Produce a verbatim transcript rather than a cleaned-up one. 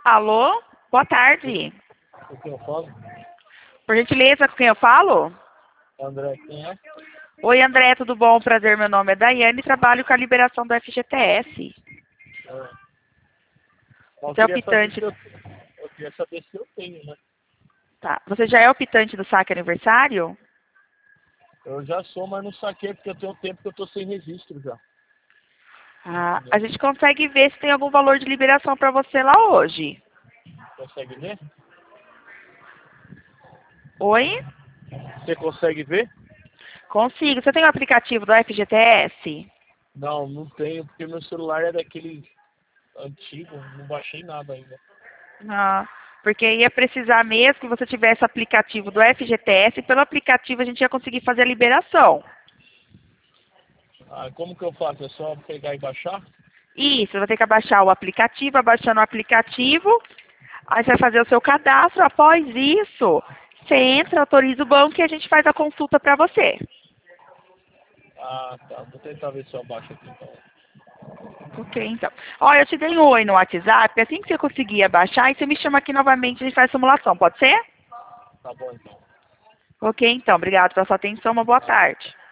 Alô? Boa tarde. O que eu falo? Por gentileza, com quem eu falo? André, quem é? Oi, André, tudo bom? Prazer, meu nome é Daiane e trabalho com a liberação do F G T S. É. Eu Você é queria saber optante. se eu, eu queria saber se eu tenho, né? Tá. Você já é optante do saque aniversário? Eu já sou, mas não saquei porque eu tenho tempo que eu tô sem registro já. Ah, a gente consegue ver se tem algum valor de liberação para você lá hoje. Consegue ver? Oi? Você consegue ver? Consigo. Você tem o aplicativo do F G T S? Não, não tenho, porque meu celular é daquele antigo, não baixei nada ainda. Ah, porque ia precisar mesmo que você tivesse o aplicativo do F G T S e pelo aplicativo a gente ia conseguir fazer a liberação. Ah, como que eu faço? É só pegar e baixar? Isso, você vai ter que abaixar o aplicativo, abaixando o aplicativo, aí você vai fazer o seu cadastro, após isso, você entra, autoriza o banco e a gente faz a consulta para você. Ah, tá. Vou tentar ver se eu baixo aqui então. Ok, então. Ó, eu te dei um oi no WhatsApp, assim que você conseguir abaixar, aí você me chama aqui novamente e a gente faz a simulação, pode ser? Tá bom então. Ok, então. Obrigado pela sua atenção, uma boa Ah, tarde.